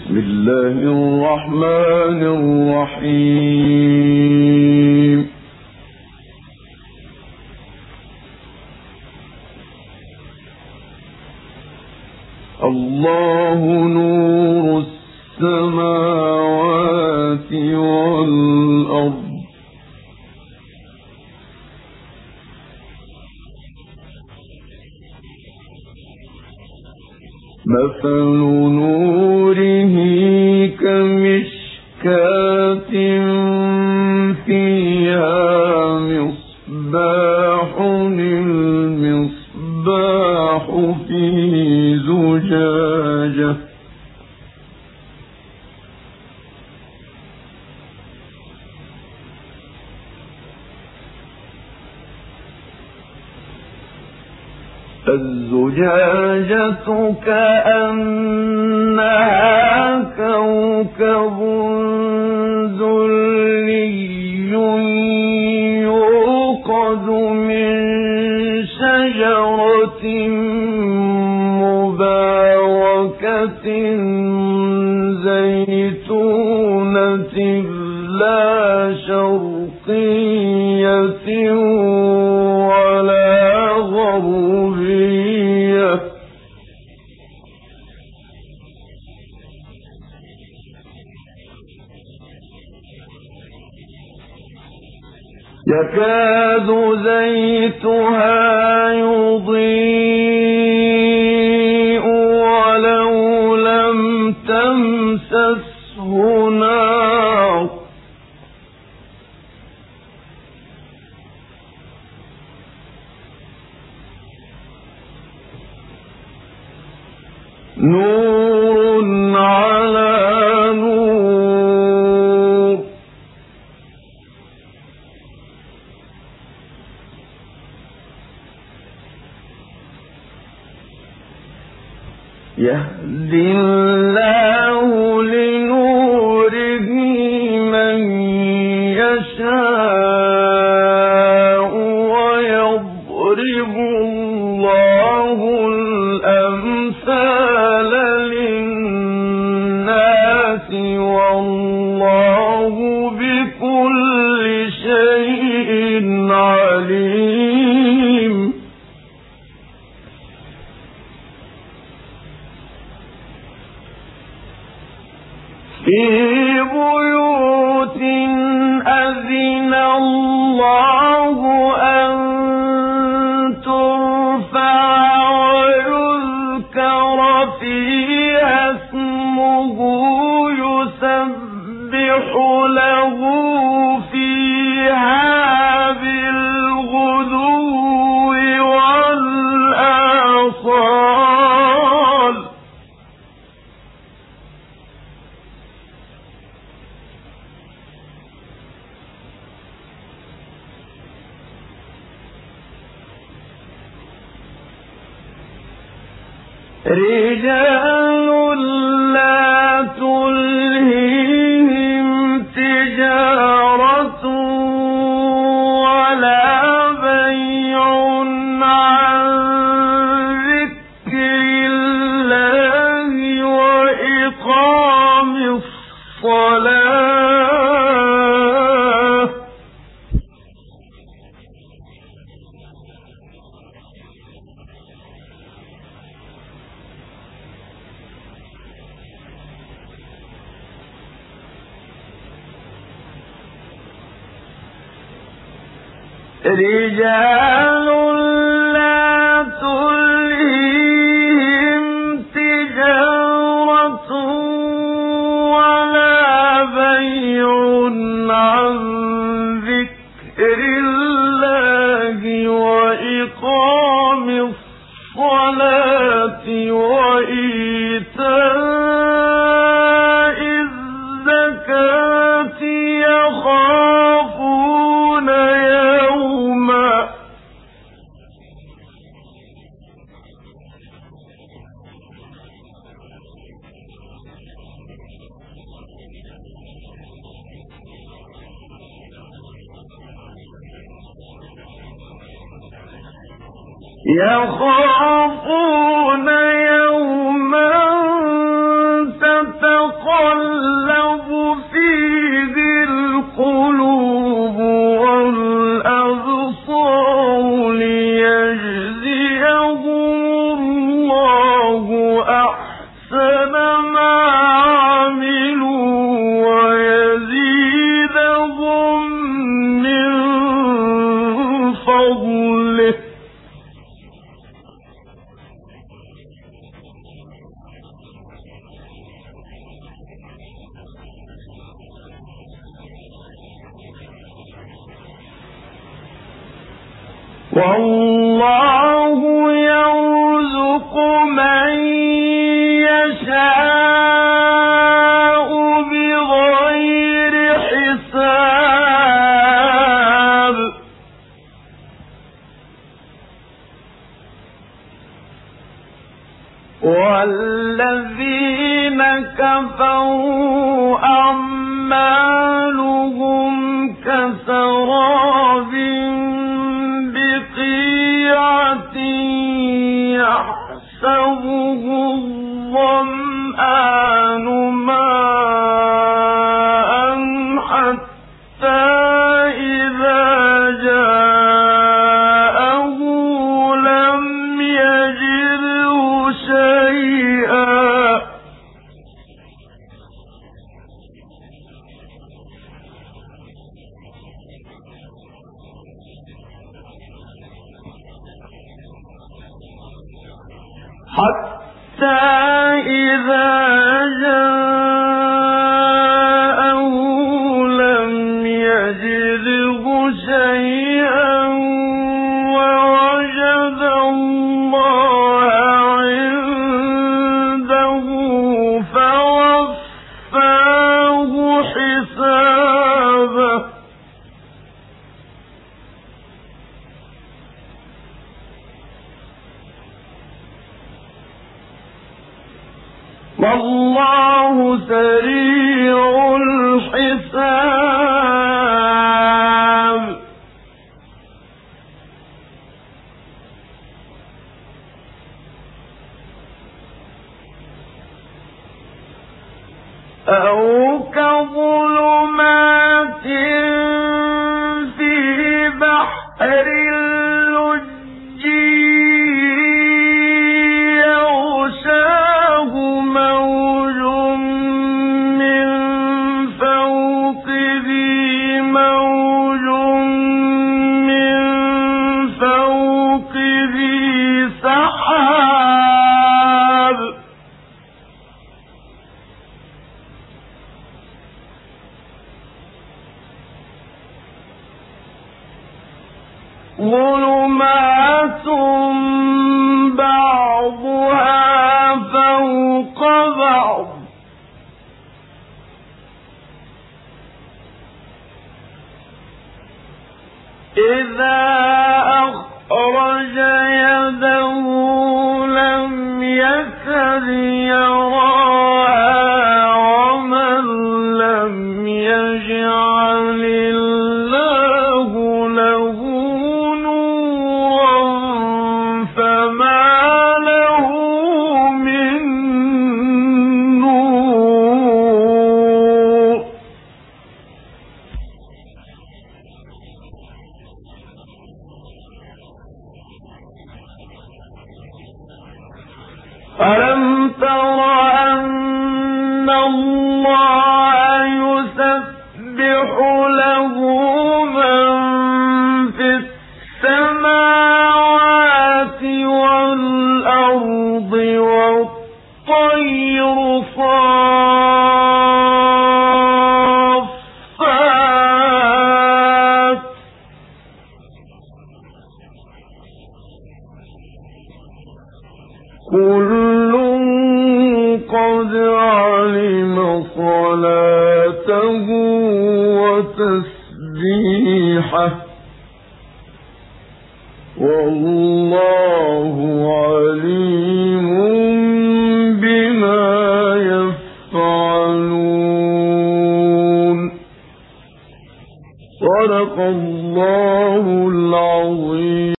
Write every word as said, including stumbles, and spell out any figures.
بسم الله الرحمن الرحيم. الله نور السماوات والأرض مثل نوره كمشكاة فيها مصباح المصباح في زجاجة الزجاجة كأنها كوكب دري يوقد من شجرة مباركة زيتونة لا شرقية ولا غربية يكاد زيتها يضيء ولو لم تمسسه نار نور على نور يهدي الله لنوره من يشاء ويضرب الله الأمثال للناس والله بكل شيء عليم. في بيوت أذن الله أن ترفع ويذكر فيها اسمه يسبح له فيها بالغدو والآصال رجال لا تلهيهم تجارة ولا بيع عن ذكر الله وإقام الصلاة رجال لا تلهيهم تجارة ولا بيع عن ذكر الله وإقام الصلاة وإيتاء الزكاة يخافون يوما يخافون يوما تتقلب والله يرزق من يشاء بغير حساب والذين كفروا أعمالهم كسراب بقيعة يحسبه الظمآن ماء حتى إذا جاءه لم يجده شيئا حتى إذا جاءه لم يجده شيئا ووجد الله عنده فوفاه حسابه والله سريع الحساب أو كظلمات في بحر ظلمات بعضها فوق بعض إذا أخرج يده لم يكد يراها ومن لم يجعل الله له ألم تر أن الله يسبح له من في السماوات والأرض والطير صافات كل قد علم صلاته وتسبيحه والله عليم بما يفعلون. صدق الله